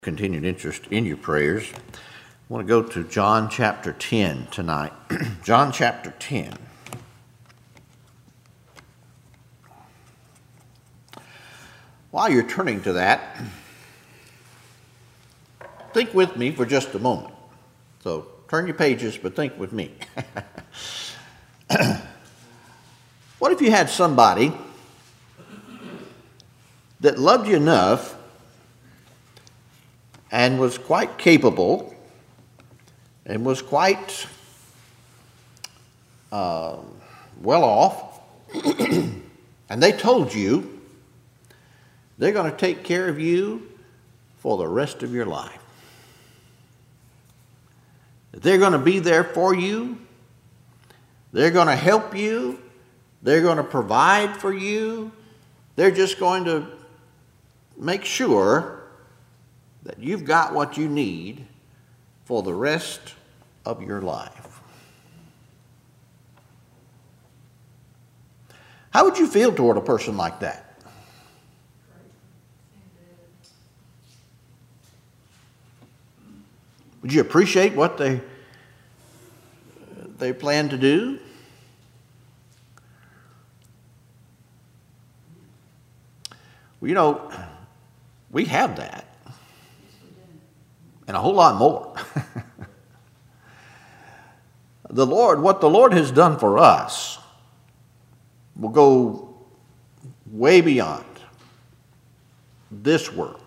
Continued interest in your prayers. I want to go to John chapter 10 tonight. John chapter 10. While you're turning to that, think with me for just a moment. So turn your pages, but think with me. What if you had somebody that loved you enough and was quite capable and was quite well off, and they told you they're going to take care of you for the rest of your life. They're going to be there for you. They're going to help you. They're going to provide for you. They're just going to make sure that you've got what you need for the rest of your life. How would you feel toward a person like that? Would you appreciate what they plan to do? Well, you know, we have that. And a whole lot more. What the Lord has done for us will go way beyond this world.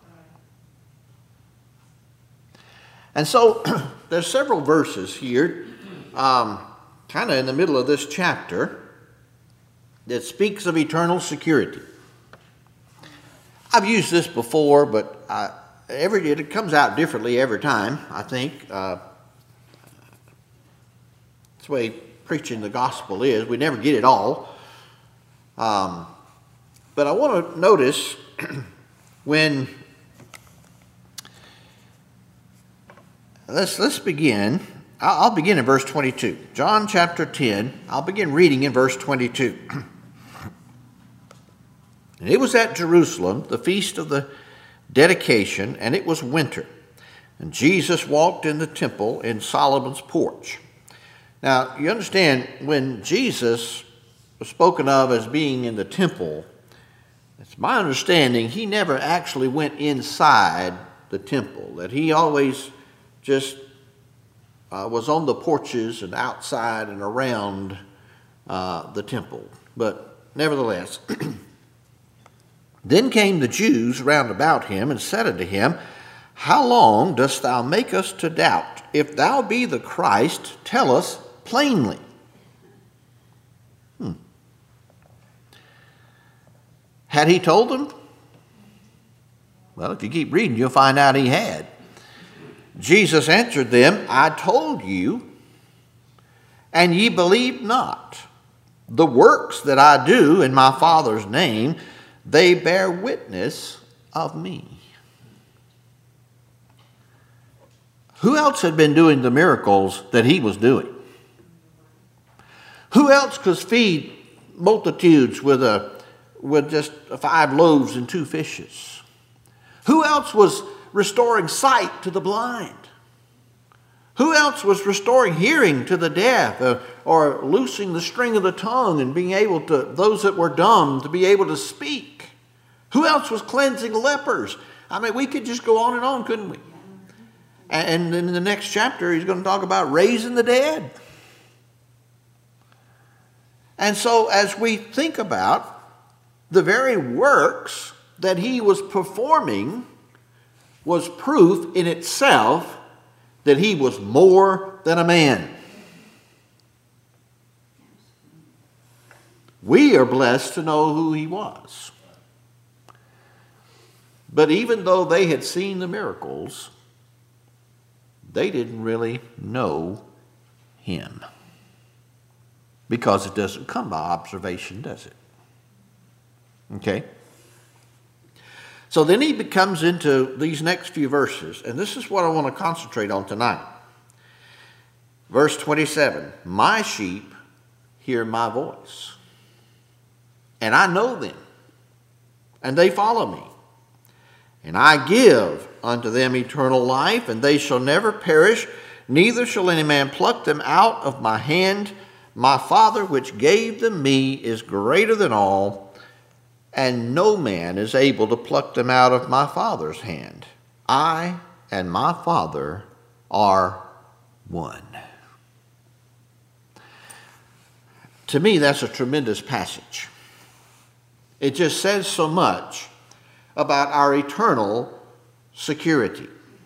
And so there's several verses here, kind of in the middle of this chapter, that speaks of eternal security. I've used this before, but it comes out differently every time, I think. That's the way preaching the gospel is. We never get it all. But I want to notice when... Let's begin. I'll begin in verse 22. John chapter 10. I'll begin reading in verse 22. And it was at Jerusalem, the feast of the dedication, and it was winter. And Jesus walked in the temple in Solomon's porch. Now, you understand, when Jesus was spoken of as being in the temple, it's my understanding he never actually went inside the temple, that he always just was on the porches and outside and around the temple. But nevertheless, then came the Jews round about him and said unto him, How long dost thou make us to doubt? If thou be the Christ, tell us plainly. Had he told them? Well, if you keep reading, you'll find out he had. Jesus answered them, I told you, and ye believe not. The works that I do in my Father's name, they bear witness of me. Who else had been doing the miracles that he was doing? Who else could feed multitudes with just 5 loaves and 2 fishes? Who else was restoring sight to the blind? Who else was restoring hearing to the deaf, or loosing the string of the tongue and being able to, those that were dumb, to be able to speak? Who else was cleansing lepers? I mean, we could just go on and on, couldn't we? And in the next chapter, he's going to talk about raising the dead. And so as we think about the very works that he was performing, was proof in itself that he was more than a man. We are blessed to know who he was. But even though they had seen the miracles, they didn't really know him. Because it doesn't come by observation, does it? Okay? So then he comes into these next few verses, and this is what I want to concentrate on tonight. Verse 27, My sheep hear my voice, and I know them, and they follow me. And I give unto them eternal life, and they shall never perish, neither shall any man pluck them out of my hand. My Father which gave them me is greater than all, and no man is able to pluck them out of my Father's hand. I and my Father are one. To me, that's a tremendous passage. It just says so much about our eternal security.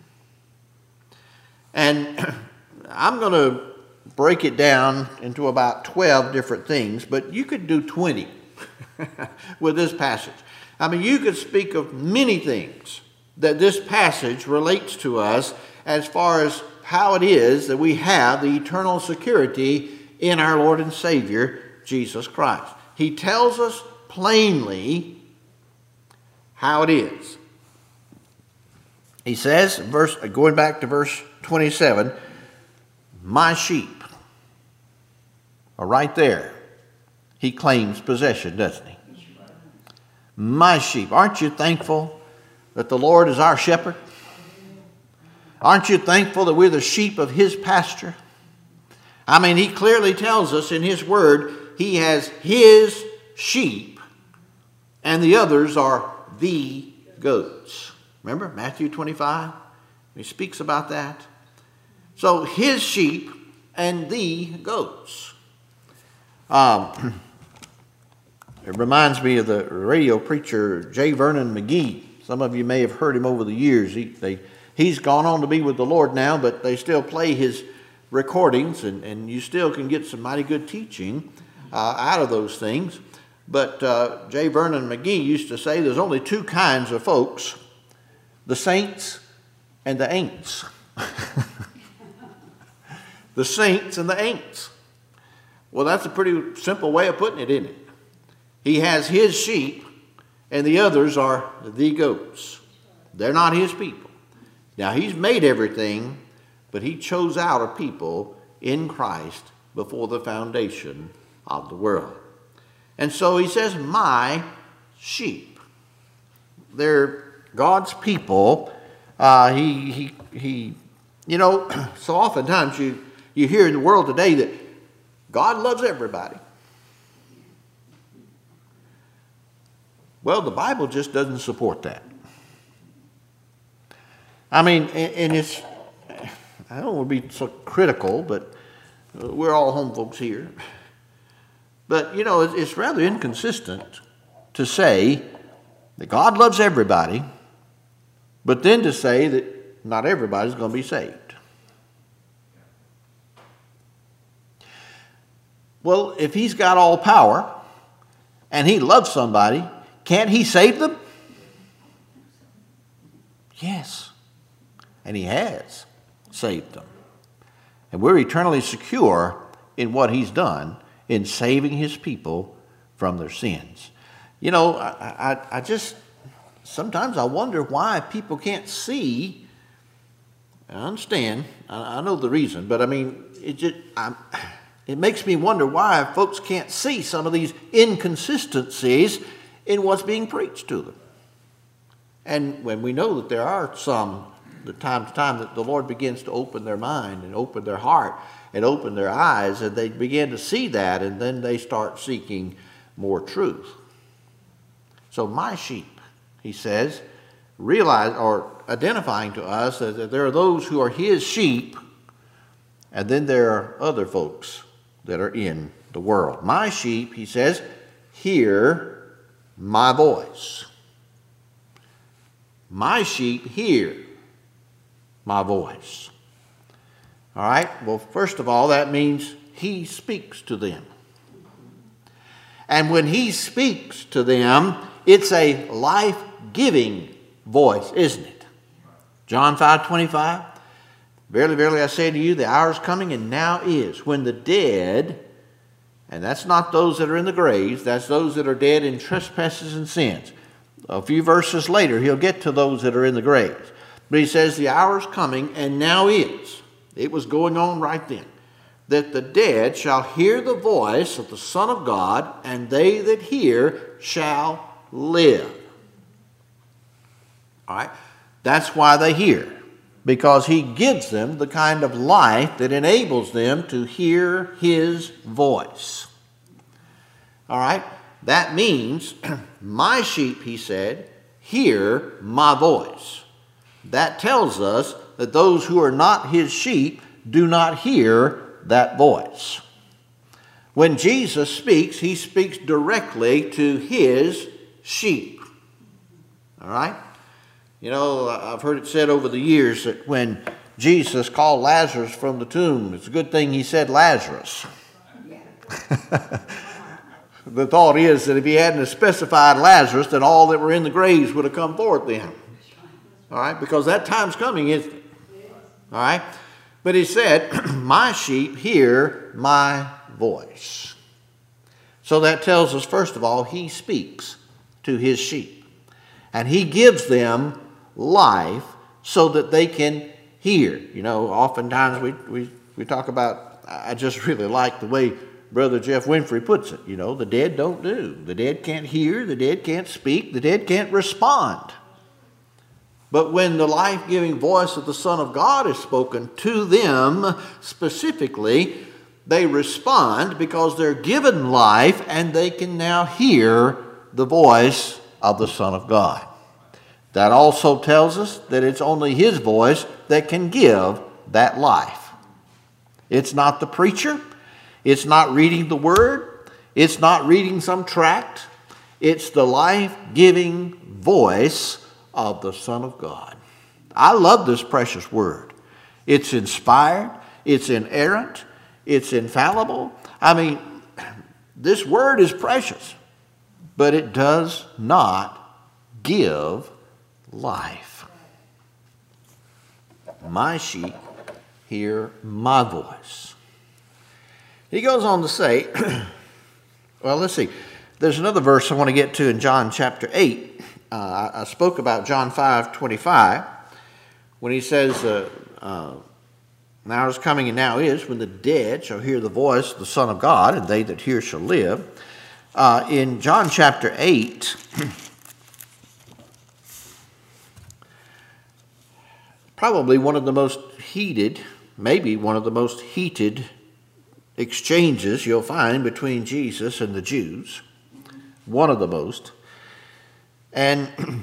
And I'm going to break it down into about 12 different things, but you could do 20 with this passage. I mean, you could speak of many things that this passage relates to us as far as how it is that we have the eternal security in our Lord and Savior, Jesus Christ. He tells us plainly how it is. He says, going back to verse 27, my sheep are right there. He claims possession, doesn't he? My sheep. Aren't you thankful that the Lord is our shepherd? Aren't you thankful that we're the sheep of his pasture? I mean, he clearly tells us in his word, he has his sheep, and the others are the goats. Remember Matthew 25? He speaks about that. So his sheep and the goats. It reminds me of the radio preacher J. Vernon McGee. Some of you may have heard him over the years. He's gone on to be with the Lord now, but they still play his recordings, and you still can get some mighty good teaching out of those things. But J. Vernon McGee used to say there's only two kinds of folks, the saints and the ain'ts. The saints and the ain'ts. Well, that's a pretty simple way of putting it, isn't it? He has his sheep, and the others are the goats. They're not his people. Now, he's made everything, but he chose out a people in Christ before the foundation of the world. And so he says, my sheep. They're God's people. You know, so oftentimes you hear in the world today that God loves everybody. Well, the Bible just doesn't support that. I mean, and it's, I don't want to be so critical, but we're all home folks here. But, you know, it's rather inconsistent to say that God loves everybody, but then to say that not everybody's going to be saved. Well, if he's got all power and he loves somebody, can't he save them? Yes. And he has saved them. And we're eternally secure in what he's done in saving his people from their sins. You know, I just, sometimes I wonder why people can't see. I understand. I know the reason, but I mean, it makes me wonder why folks can't see some of these inconsistencies in what's being preached to them. And when we know that there are some, the time to time that the Lord begins to open their mind and open their heart and open their eyes, and they begin to see that, and then they start seeking more truth. So my sheep, he says, realize or identifying to us that there are those who are his sheep, and then there are other folks that are in the world. My sheep, he says, hear my voice. My sheep hear my voice. All right? Well, first of all, that means he speaks to them. And when he speaks to them, it's a life-giving voice, isn't it? John 5:25. Verily, verily, I say to you, the hour is coming, and now is, when the dead, and that's not those that are in the graves, that's those that are dead in trespasses and sins. A few verses later, he'll get to those that are in the graves. But he says the hour is coming, and now is. It was going on right then. That the dead shall hear the voice of the Son of God, and they that hear shall live. All right? That's why they hear, because he gives them the kind of life that enables them to hear his voice. All right? That means, my sheep, he said, hear my voice. That tells us that those who are not his sheep do not hear that voice. When Jesus speaks, he speaks directly to his sheep. All right? You know, I've heard it said over the years that when Jesus called Lazarus from the tomb, it's a good thing he said Lazarus. The thought is that if he hadn't specified Lazarus, then all that were in the graves would have come forth then. All right? Because that time's coming, isn't it? All right? But he said, my sheep hear my voice. So that tells us, first of all, he speaks to his sheep. And he gives them life so that they can hear. You know, oftentimes we talk about, I just really like the way Brother Jeff Winfrey puts it. You know, the dead don't do. The dead can't hear. The dead can't speak. The dead can't respond. But when the life-giving voice of the Son of God is spoken to them specifically, they respond because they're given life and they can now hear the voice of the Son of God. That also tells us that it's only his voice that can give that life. It's not the preacher. It's not reading the word. It's not reading some tract. It's the life-giving voice of the Son of God. I love this precious word. It's inspired. It's inerrant. It's infallible. I mean, this word is precious, but it does not give life. My sheep hear my voice. He goes on to say, well, let's see. There's another verse I want to get to in John chapter 8. I spoke about John 5:25 when he says, now is coming and now is when the dead shall hear the voice of the Son of God, and they that hear shall live. In John chapter 8, probably one of the most heated, maybe one of the most heated exchanges you'll find between Jesus and the Jews. One of the most. And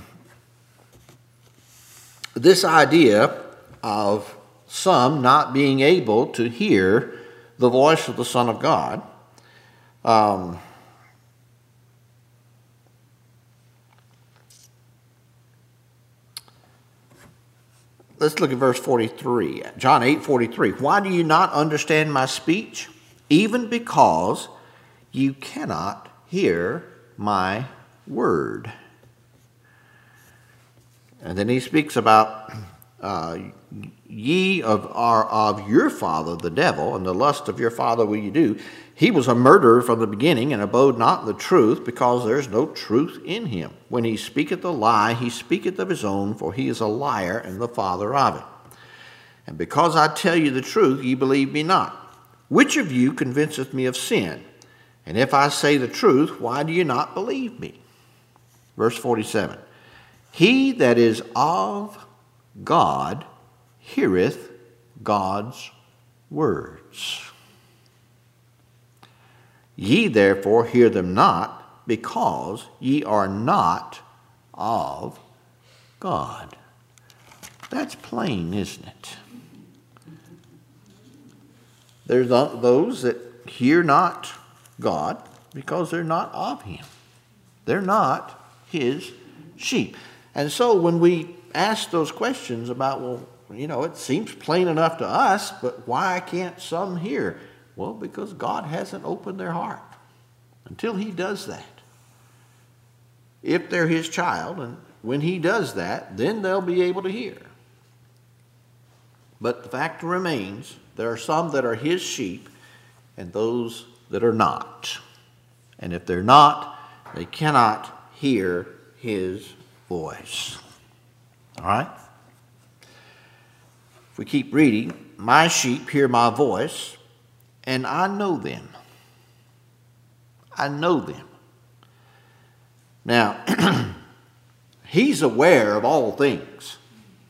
this idea of some not being able to hear the voice of the Son of God, let's look at verse 43. John 8:43. Why do you not understand my speech? Even because you cannot hear my word. And then he speaks about ye are of your father the devil, and the lust of your father will you do. He was a murderer from the beginning, and abode not in the truth, because there is no truth in him. When he speaketh a lie, he speaketh of his own, for he is a liar and the father of it. And because I tell you the truth, ye believe me not. Which of you convinceth me of sin? And if I say the truth, why do you not believe me? Verse 47. He that is of God heareth God's words. Ye therefore hear them not, because ye are not of God. That's plain, isn't it? There's those that hear not God because they're not of him. They're not his sheep. And so when we ask those questions about, well, you know, it seems plain enough to us, but why can't some hear? Well, because God hasn't opened their heart. Until he does that, if they're his child, and when he does that, then they'll be able to hear. But the fact remains, there are some that are his sheep and those that are not. And if they're not, they cannot hear his voice. All right? If we keep reading, my sheep hear my voice, and I know them. I know them. Now, he's aware of all things.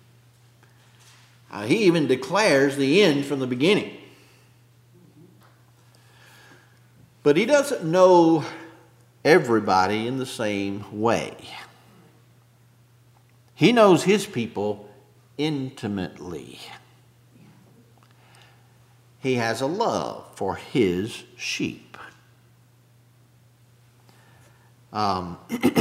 He even declares the end from the beginning. But he doesn't know everybody in the same way. He knows his people intimately. He has a love for his sheep. 2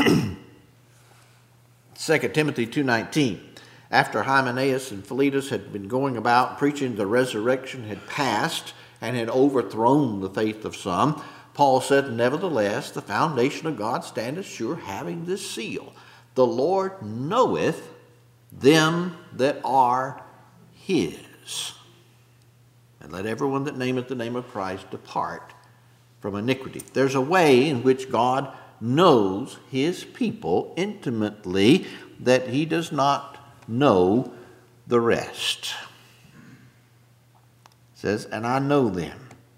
Timothy 2:19. After Hymenaeus and Philetus had been going about preaching the resurrection had passed and had overthrown the faith of some, Paul said, nevertheless, the foundation of God standeth sure, having this seal. The Lord knoweth them that are his. And let everyone that nameth the name of Christ depart from iniquity. There's a way in which God knows his people intimately that he does not know the rest. It says, and I know them.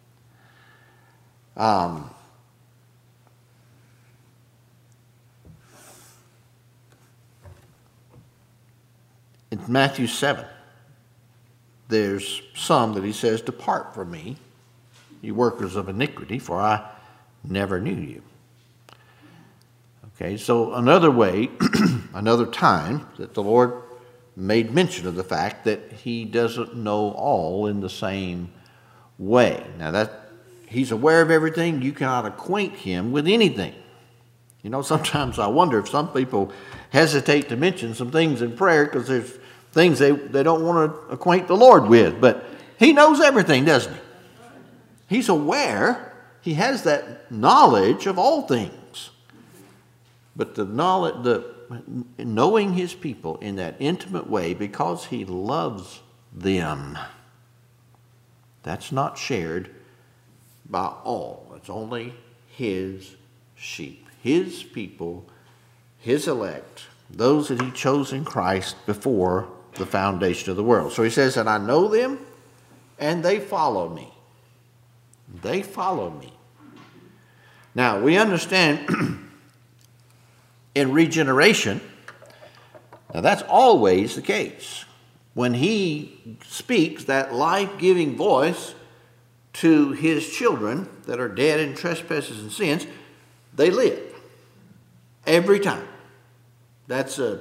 In Matthew 7, there's some that he says, depart from me, you workers of iniquity, for I never knew you. Okay, so another way, another time that the Lord made mention of the fact that he doesn't know all in the same way. Now that he's aware of everything, you cannot acquaint him with anything. You know, sometimes I wonder if some people hesitate to mention some things in prayer because there's things they don't want to acquaint the Lord with. But he knows everything, doesn't he? He's aware. He has that knowledge of all things. But the knowledge, knowing his people in that intimate way because he loves them, that's not shared by all. It's only his sheep, his people, his elect, those that he chose in Christ before the foundation of the world. So he says, and I know them, and they follow me. They follow me. Now, we understand in regeneration, now that's always the case. When he speaks that life-giving voice to his children that are dead in trespasses and sins, they live. Every time. That's an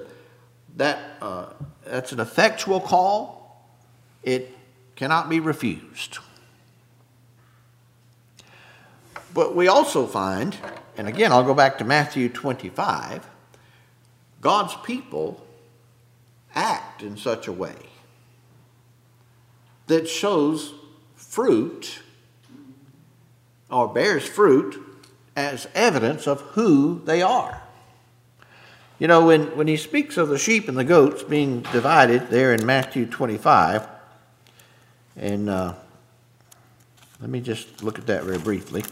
effectual call. It cannot be refused. But we also find, and again I'll go back to Matthew 25, God's people act in such a way that shows fruit or bears fruit as evidence of who they are. You know, when he speaks of the sheep and the goats being divided there in Matthew 25, and let me just look at that very briefly.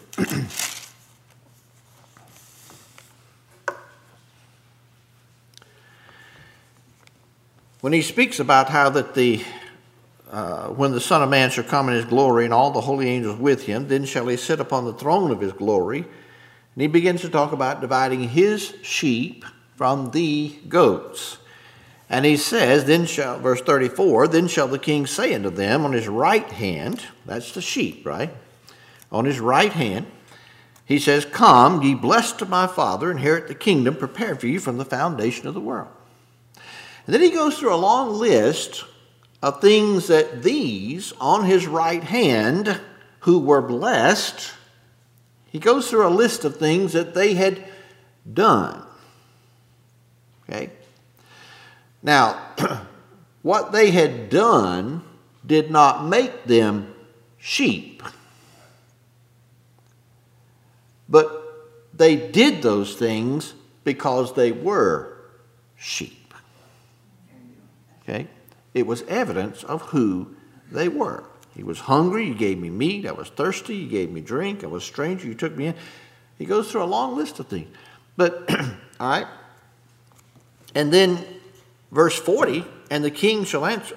When he speaks about how that when the Son of Man shall come in his glory and all the holy angels with him, then shall he sit upon the throne of his glory. And he begins to talk about dividing his sheep from the goats. And he says, then shall, verse 34, then shall the king say unto them on his right hand, that's the sheep, right? On his right hand, he says, come, ye blessed of my Father, inherit the kingdom prepared for you from the foundation of the world. And then he goes through a long list of things that these on his right hand who were blessed, he goes through a list of things that they had done. Okay? Now, what they had done did not make them sheep. But they did those things because they were sheep. Okay? It was evidence of who they were. He was hungry, you gave me meat. I was thirsty, you gave me drink. I was a stranger, you took me in. He goes through a long list of things. But, all right. And then verse 40, and the king shall answer,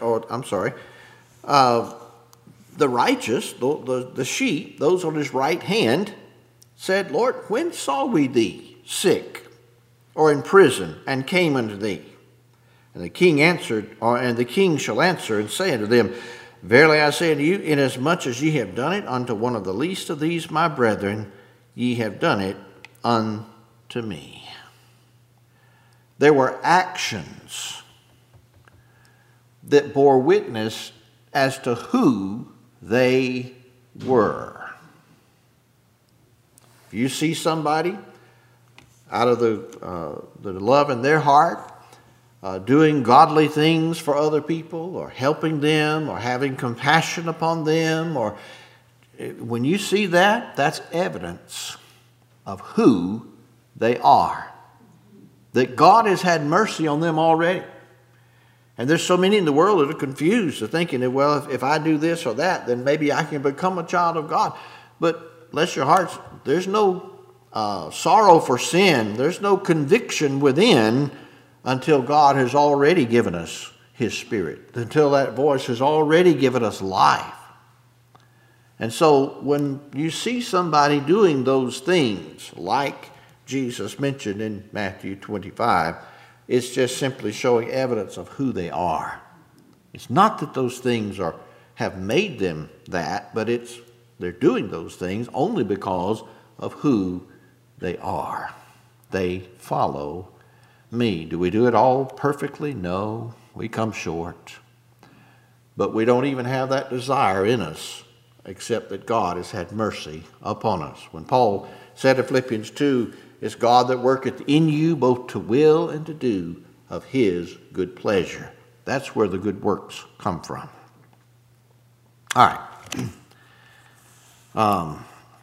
the righteous, the sheep, those on his right hand, said, Lord, when saw we thee sick or in prison and came unto thee? And the king shall answer and say unto them, Verily I say unto you, inasmuch as ye have done it unto one of the least of these my brethren, ye have done it unto me. There were actions that bore witness as to who they were. If you see somebody out of the love in their heart, doing godly things for other people, or helping them, or having compassion upon them, or when you see that, that's evidence of who they are. That God has had mercy on them already. And there's so many in the world that are confused, they're thinking that, well, if I do this or that, then maybe I can become a child of God. But bless your hearts, there's no sorrow for sin. There's no conviction within until God has already given us His Spirit, until that voice has already given us life. And so when you see somebody doing those things, like Jesus mentioned in Matthew 25, it's just simply showing evidence of who they are. It's not that those things have made them that, but they're doing those things only because of who they are. They follow me. Do we do it all perfectly? No, we come short. But we don't even have that desire in us, except that God has had mercy upon us. When Paul said in Philippians 2, it's God that worketh in you both to will and to do of His good pleasure. That's where the good works come from. All right.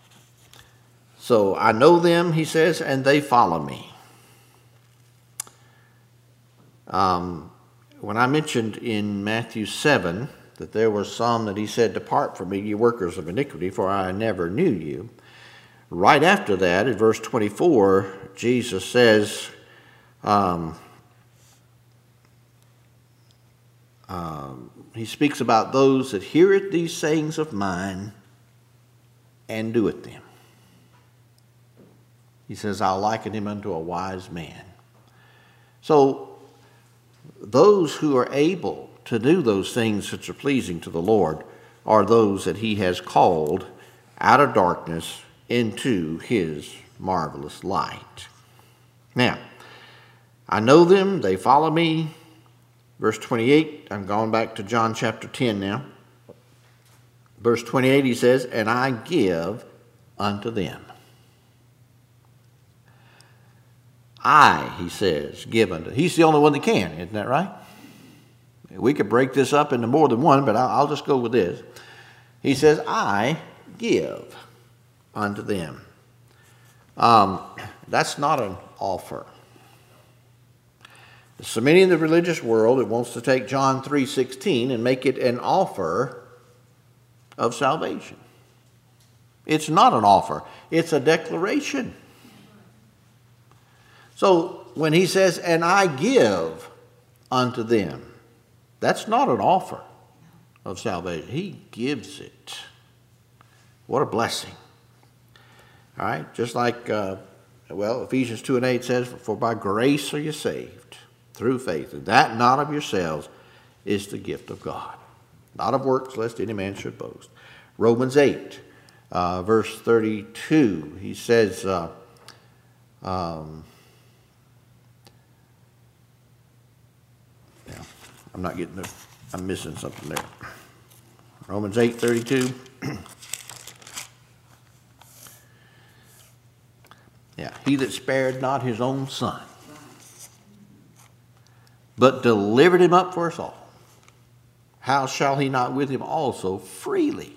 So I know them, he says, and they follow me. When I mentioned in Matthew 7 that there were some that he said, Depart from me, ye workers of iniquity, for I never knew you. Right after that, in verse 24, Jesus says, he speaks about those that heareth these sayings of mine and doeth them. He says, I'll liken him unto a wise man. So those who are able to do those things which are pleasing to the Lord are those that he has called out of darkness into his marvelous light. Now, I know them, they follow me. Verse 28, I'm going back to John chapter 10 now. Verse 28, he says, and I give unto them. I, he says, give unto. He's the only one that can, isn't that right? We could break this up into more than one, but I'll just go with this. He says, I give unto them. That's not an offer. There's so many in the religious world that wants to take John 3:16 and make it an offer of salvation. It's not an offer. It's a declaration. So when he says, and I give unto them, that's not an offer of salvation. He gives it. What a blessing. All right, just like, Ephesians 2:8 says, for by grace are you saved through faith, and that not of yourselves is the gift of God, not of works, lest any man should boast. Romans 8, verse 32, he says, I'm missing something there. Romans 8:32. Yeah, he that spared not his own son, but delivered him up for us all, how shall he not with him also freely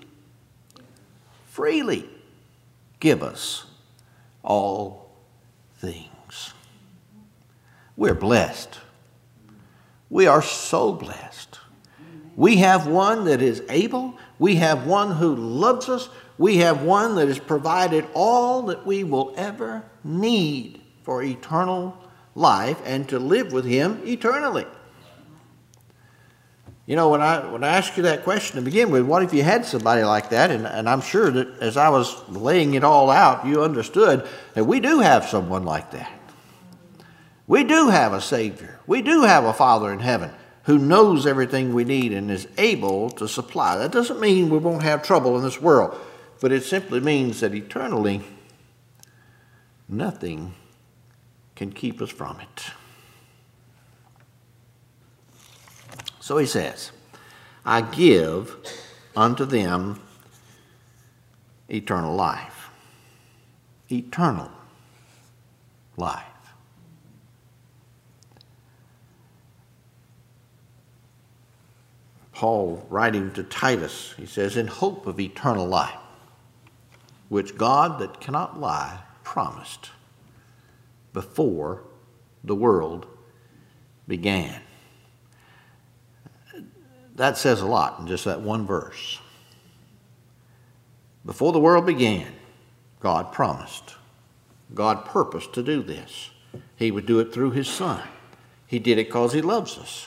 give us all things? We're blessed. We are so blessed. We have one that is able. We have one who loves us. We have one that has provided all that we will ever need for eternal life and to live with him eternally. You know, when I asked you that question to begin with, what if you had somebody like that? And I'm sure that as I was laying it all out, you understood that we do have someone like that. We do have a Savior. We do have a Father in heaven who knows everything we need and is able to supply. That doesn't mean we won't have trouble in this world, but it simply means that eternally nothing can keep us from it. So he says, I give unto them eternal life. Eternal life. Paul, writing to Titus, he says, in hope of eternal life, which God that cannot lie promised before the world began. That says a lot in just that one verse. Before the world began, God promised. God purposed to do this. He would do it through his Son. He did it because he loves us.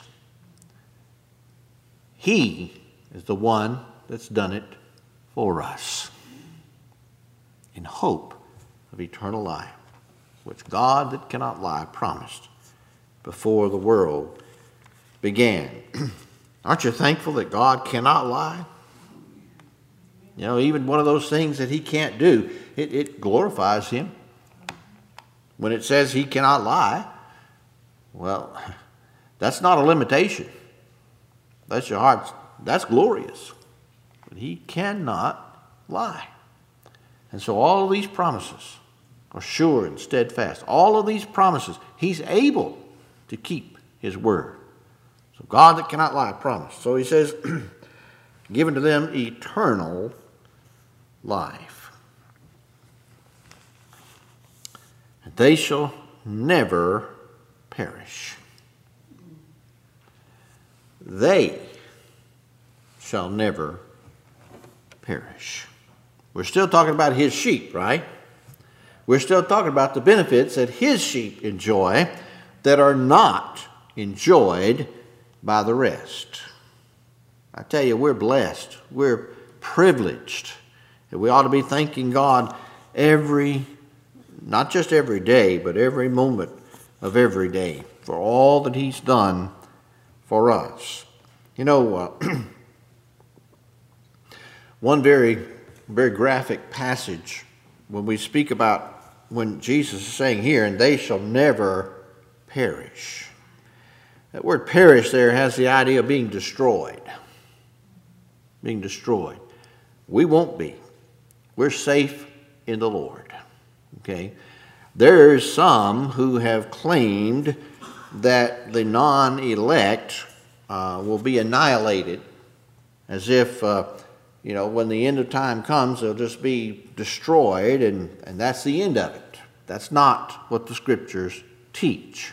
He is the one that's done it for us in hope of eternal life, which God that cannot lie promised before the world began. Aren't you thankful that God cannot lie? You know, even one of those things that he can't do, it glorifies him. When it says he cannot lie, well, that's not a limitation. That's your heart. That's glorious. But he cannot lie. And so all of these promises are sure and steadfast. All of these promises, he's able to keep his word. So God that cannot lie promised. So he says, given to them eternal life. And they shall never perish. They shall never perish. We're still talking about his sheep, right? We're still talking about the benefits that his sheep enjoy that are not enjoyed by the rest. I tell you, we're blessed. We're privileged. And we ought to be thanking God not just every day, but every moment of every day for all that he's done for us. You know, one very, very graphic passage when we speak about when Jesus is saying here, and they shall never perish. That word perish there has the idea of being destroyed. Being destroyed. We won't be. We're safe in the Lord. Okay? There's some who have claimed that the non-elect will be annihilated, as if, when the end of time comes, they'll just be destroyed, and that's the end of it. That's not what the Scriptures teach.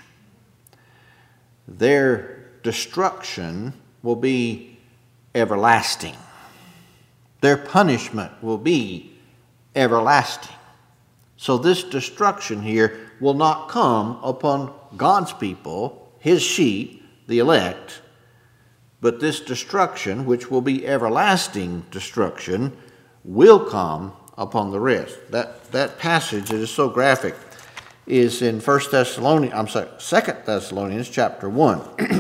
Their destruction will be everlasting. Their punishment will be everlasting. So this destruction here will not come upon God's people, his sheep, the elect, but this destruction, which will be everlasting destruction, will come upon the rest. That passage that is so graphic is in 2 Thessalonians chapter 1.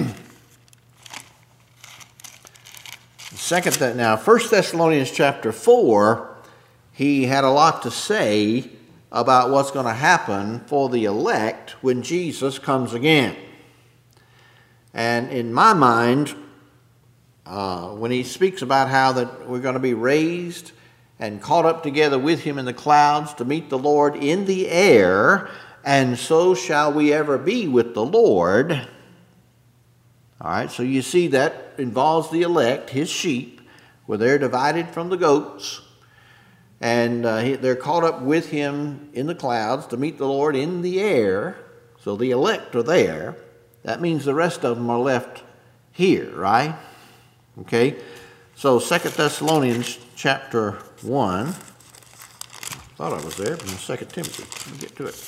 1 Thessalonians chapter 4, he had a lot to say about what's going to happen for the elect when Jesus comes again. And in my mind, when he speaks about how that we're going to be raised and caught up together with him in the clouds to meet the Lord in the air, and so shall we ever be with the Lord. All right, so you see that involves the elect, his sheep, where they're divided from the goats, and they're caught up with him in the clouds to meet the Lord in the air. So the elect are there. That means the rest of them are left here, right? Okay, so 2 Thessalonians chapter 1. Thought I was there, but in 2 Timothy. Let me get to it.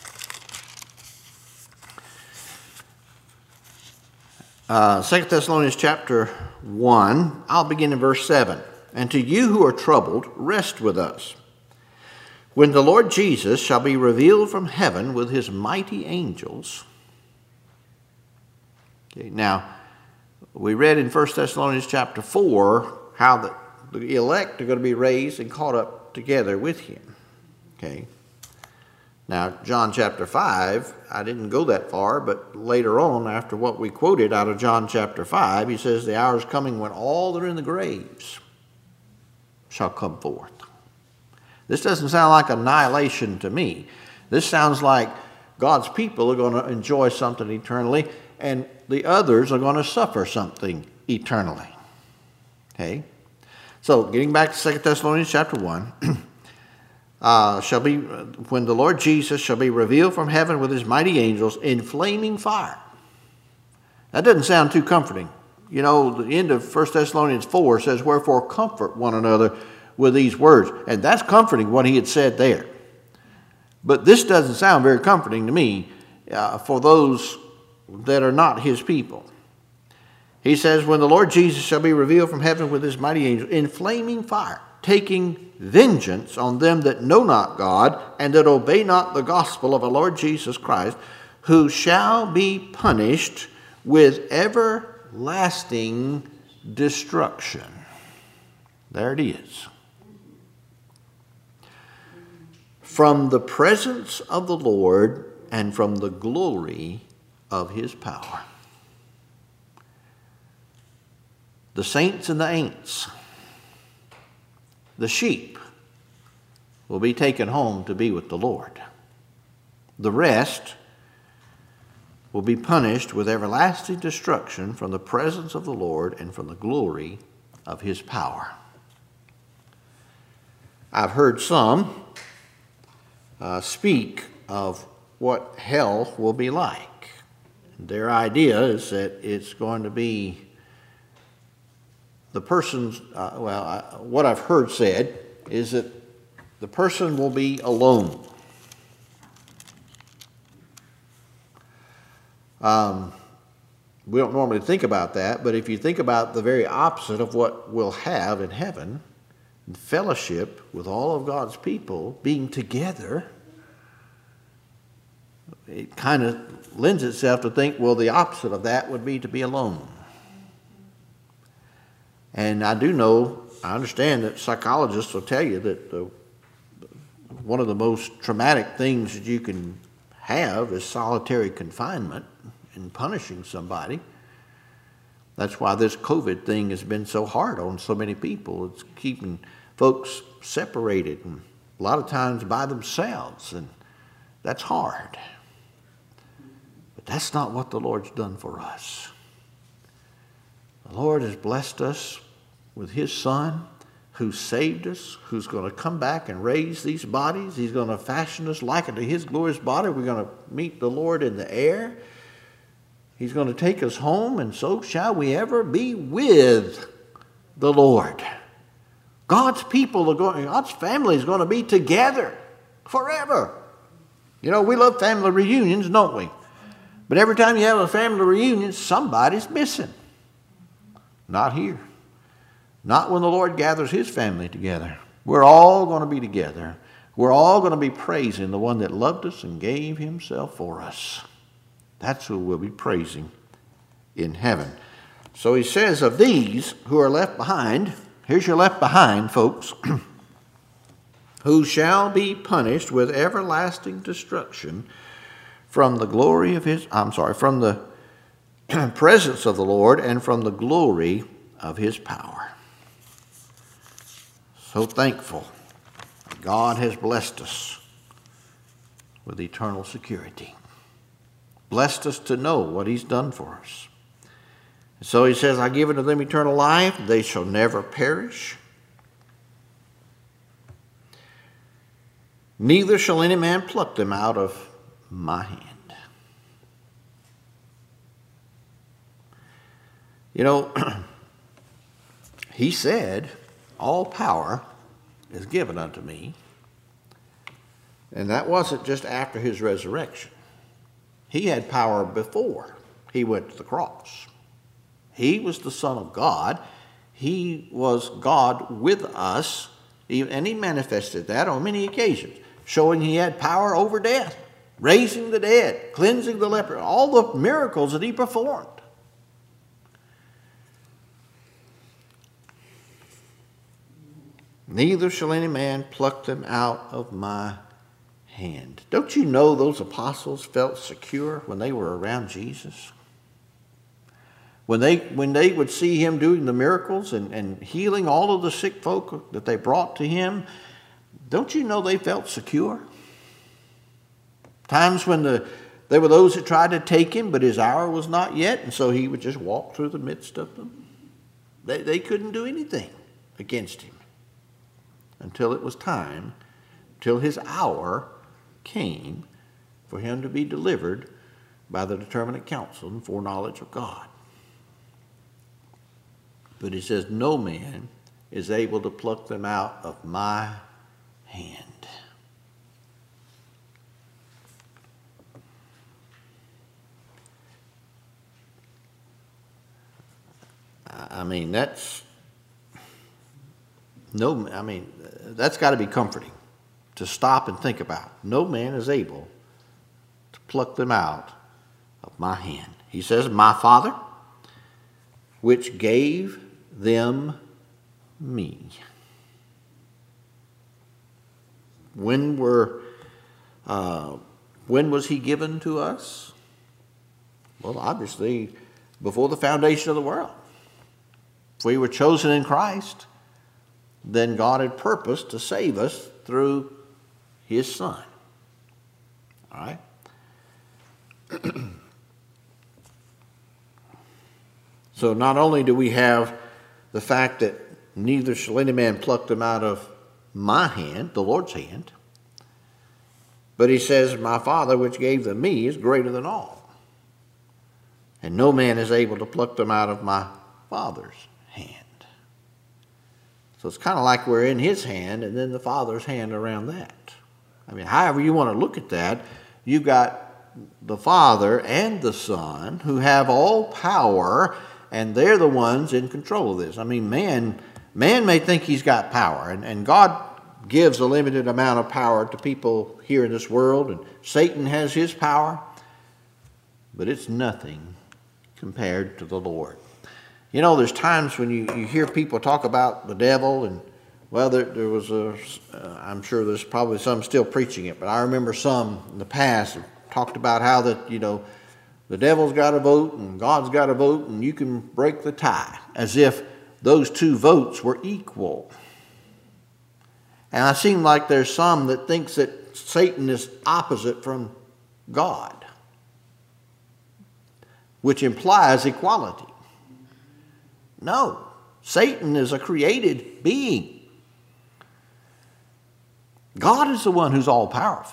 Second Thessalonians chapter 1, I'll begin in verse 7. And to you who are troubled, rest with us, when the Lord Jesus shall be revealed from heaven with his mighty angels, Okay, now, we read in 1 Thessalonians chapter 4 how the elect are going to be raised and caught up together with him. Okay. Now, John chapter 5, I didn't go that far, but later on, after what we quoted out of John chapter 5, he says, the hour is coming when all that are in the graves shall come forth. This doesn't sound like annihilation to me. This sounds like God's people are going to enjoy something eternally, and the others are going to suffer something eternally. Okay? So, getting back to 2 Thessalonians chapter 1, shall be when the Lord Jesus shall be revealed from heaven with his mighty angels in flaming fire. That doesn't sound too comforting. You know, the end of 1 Thessalonians 4 says, wherefore comfort one another with these words. And that's comforting what he had said there. But this doesn't sound very comforting to me for those that are not his people. He says, when the Lord Jesus shall be revealed from heaven with his mighty angels in flaming fire, taking vengeance on them that know not God and that obey not the gospel of our Lord Jesus Christ, who shall be punished with everlasting destruction. There it is. From the presence of the Lord and from the glory of his power. The saints and the ain'ts, the sheep, will be taken home to be with the Lord. The rest will be punished with everlasting destruction from the presence of the Lord and from the glory of his power. I've heard some speak of what hell will be like. Their idea is that it's going to be the person's, what I've heard said is that the person will be alone. We don't normally think about that, but if you think about the very opposite of what we'll have in heaven, fellowship with all of God's people, being together, it kind of lends itself to think, well, the opposite of that would be to be alone. And I understand that psychologists will tell you that one of the most traumatic things that you can have is solitary confinement and punishing somebody. That's why this COVID thing has been so hard on so many people. It's keeping folks separated and a lot of times by themselves, and that's hard. But that's not what the Lord's done for us. The Lord has blessed us with his Son who saved us, who's going to come back and raise these bodies. He's going to fashion us like unto his glorious body. We're going to meet the Lord in the air. He's going to take us home, and so shall we ever be with the Lord. God's family is going to be together forever. You know, we love family reunions, don't we? But every time you have a family reunion, somebody's missing. Not here. Not when the Lord gathers his family together. We're all going to be together. We're all going to be praising the one that loved us and gave himself for us. That's who we'll be praising in heaven. So he says of these who are left behind, here's your left behind, folks, who shall be punished with everlasting destruction from the from the presence of the Lord and from the glory of his power. So thankful God has blessed us with eternal security. Blessed us to know what he's done for us. So he says, I give unto them eternal life. They shall never perish. Neither shall any man pluck them out of my hand. You know, he said, all power is given unto me. And that wasn't just after his resurrection. He had power before he went to the cross. He was the Son of God. He was God with us. And he manifested that on many occasions, showing he had power over death, raising the dead, cleansing the leper, all the miracles that he performed. neither shall any man pluck them out of my hand. Don't you know those apostles felt secure when they were around Jesus? When they would see him doing the miracles and healing all of the sick folk that they brought to him, don't you know they felt secure? Times when there were those that tried to take him, but his hour was not yet, and so he would just walk through the midst of them. They couldn't do anything against him until it was time, till his hour came for him to be delivered by the determinate counsel and foreknowledge of God. But he says, no man is able to pluck them out of my hand. I mean, that's got to be comforting to stop and think about. No man is able to pluck them out of my hand. He says, my Father, which gave them me. When was he given to us? Well, obviously, before the foundation of the world. If we were chosen in Christ, then God had purposed to save us through his Son. All right? So not only do we have the fact that neither shall any man pluck them out of my hand, the Lord's hand, but he says, my Father which gave them me is greater than all. And no man is able to pluck them out of my Father's hand. So it's kind of like we're in his hand and then the Father's hand around that. I mean, however you want to look at that, you've got the Father and the Son who have all power, and they're the ones in control of this. I mean, man may think he's got power, and God gives a limited amount of power to people here in this world, and Satan has his power, but it's nothing compared to the Lord. You know, there's times when you hear people talk about the devil, and well, there was I'm sure there's probably some still preaching it, but I remember some in the past that talked about how that, you know, the devil's got a vote and God's got a vote and you can break the tie, as if those two votes were equal. And I seem like there's some that thinks that Satan is opposite from God, which implies equality. No, Satan is a created being. God is the one who's all powerful.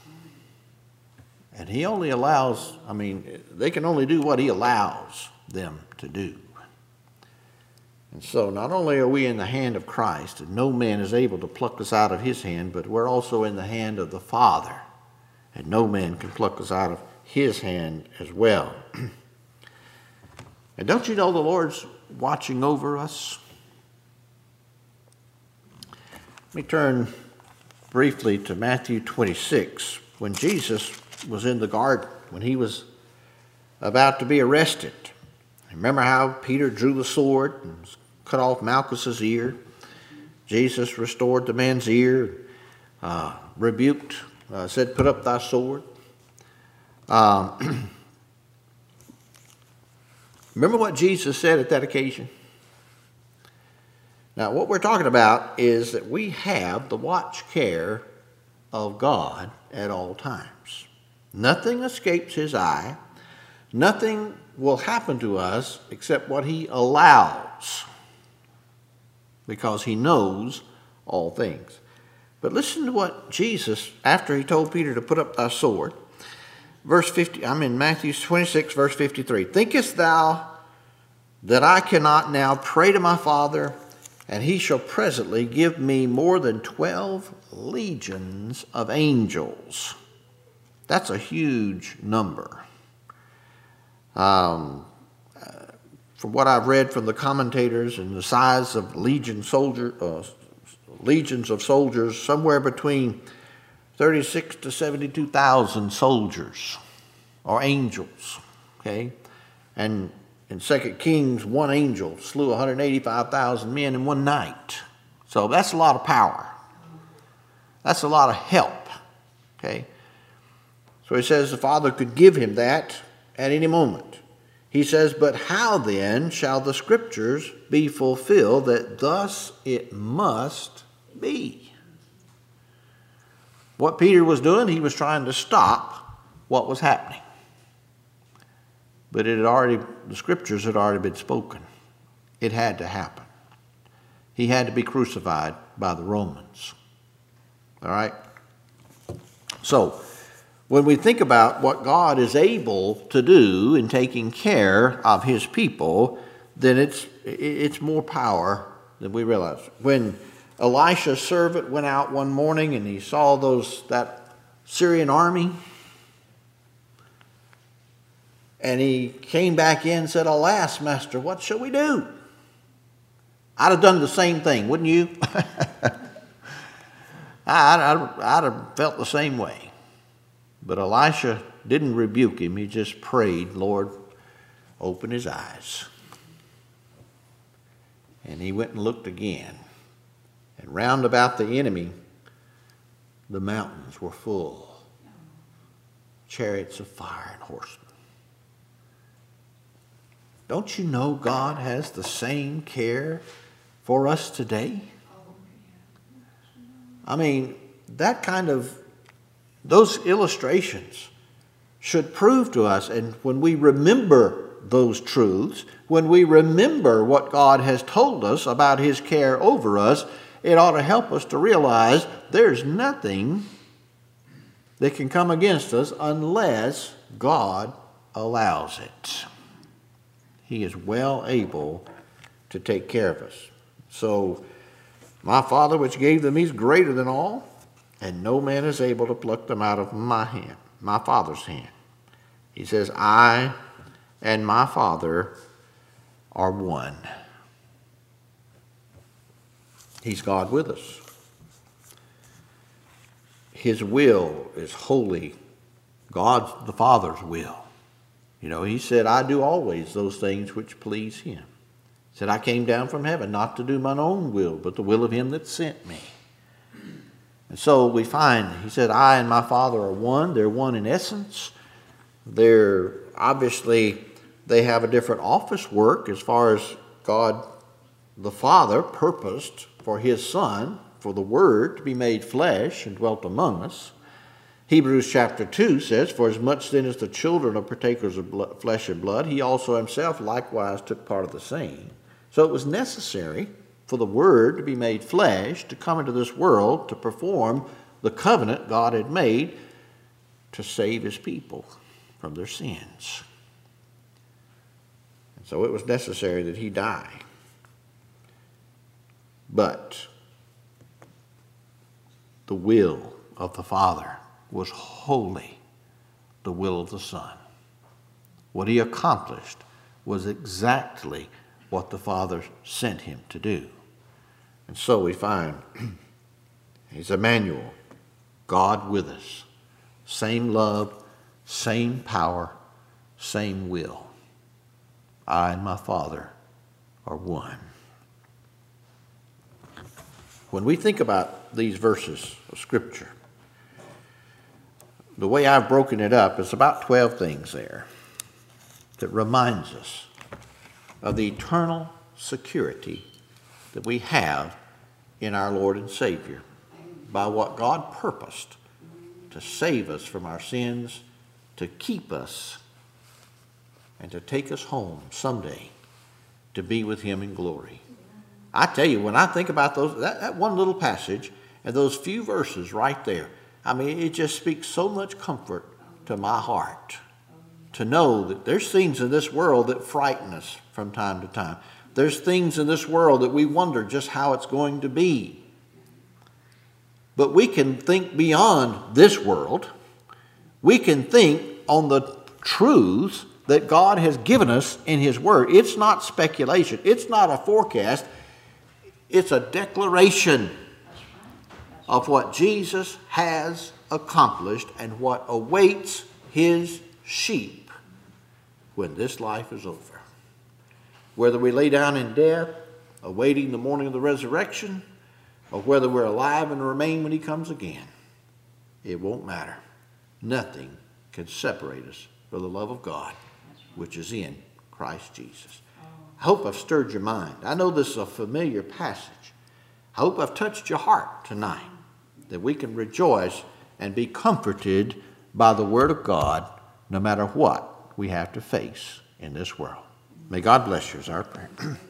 And he only allows, they can only do what he allows them to do. And so not only are we in the hand of Christ, and no man is able to pluck us out of his hand, but we're also in the hand of the Father, and no man can pluck us out of his hand as well. And don't you know the Lord's watching over us? Let me turn briefly to Matthew 26, when Jesus was in the garden, when he was about to be arrested. Remember how Peter drew the sword and cut off Malchus's ear? Jesus restored the man's ear, rebuked, said, put up thy sword. Remember what Jesus said at that occasion? Now, what we're talking about is that we have the watch care of God at all times. Nothing escapes his eye. Nothing will happen to us except what he allows, because he knows all things. But listen to what Jesus, after he told Peter to put up thy sword, verse 50, I'm in Matthew 26, verse 53. Thinkest thou that I cannot now pray to my Father, and he shall presently give me more than 12 legions of angels? That's a huge number. From what I've read from the commentators, and the size of legions of soldiers, somewhere between 36 to 72,000 soldiers or angels. Okay, and in 2 Kings, one angel slew 185,000 men in one night. So that's a lot of power. That's a lot of help. Okay? So he says the Father could give him that at any moment. He says, but how then shall the Scriptures be fulfilled that thus it must be? What Peter was doing, he was trying to stop what was happening. But the Scriptures had already been spoken. It had to happen. He had to be crucified by the Romans. All right? So, when we think about what God is able to do in taking care of his people, then it's more power than we realize. When Elisha's servant went out one morning and he saw that Syrian army, and he came back in and said, alas, master, what shall we do? I'd have done the same thing, wouldn't you? I'd have felt the same way. But Elisha didn't rebuke him. He just prayed, Lord, open his eyes. And he went and looked again. And round about the enemy, the mountains were full. Chariots of fire and horsemen. Don't you know God has the same care for us today? I mean, those illustrations should prove to us, and when we remember those truths, when we remember what God has told us about his care over us, it ought to help us to realize there's nothing that can come against us unless God allows it. He is well able to take care of us. So, my Father which gave them, he's greater than all, and no man is able to pluck them out of my hand, my Father's hand. He says, I and my Father are one. He's God with us. His will is holy, God the Father's will. You know, he said, I do always those things which please him. He said, I came down from heaven not to do mine own will, but the will of him that sent me. And so we find, he said, I and my Father are one. They're one in essence. They have a different office work as far as God the Father purposed for his Son, for the Word to be made flesh and dwelt among us. Hebrews chapter 2 says, for as much then as the children are partakers of flesh and blood, he also himself likewise took part of the same. So it was necessary for the Word to be made flesh, to come into this world, to perform the covenant God had made to save his people from their sins. And so it was necessary that he die. But the will of the Father was wholly the will of the Son. What he accomplished was exactly what the Father sent him to do. And so we find he's Emmanuel, God with us. Same love, same power, same will. I and my Father are one. When we think about these verses of Scripture, the way I've broken it up is about 12 things there that reminds us of the eternal security that we have in our Lord and Savior by what God purposed to save us from our sins, to keep us, and to take us home someday to be with him in glory. I tell you, when I think about that one little passage and those few verses right there, I mean, it just speaks so much comfort to my heart to know that there's things in this world that frighten us from time to time. There's things in this world that we wonder just how it's going to be. But we can think beyond this world. We can think on the truths that God has given us in his word. It's not speculation. It's not a forecast. It's a declaration of what Jesus has accomplished and what awaits his sheep when this life is over. Whether we lay down in death, awaiting the morning of the resurrection, or whether we're alive and remain when he comes again, it won't matter. Nothing can separate us from the love of God, which is in Christ Jesus. I hope I've stirred your mind. I know this is a familiar passage. I hope I've touched your heart tonight, that we can rejoice and be comforted by the Word of God no matter what we have to face in this world. May God bless you is our prayer.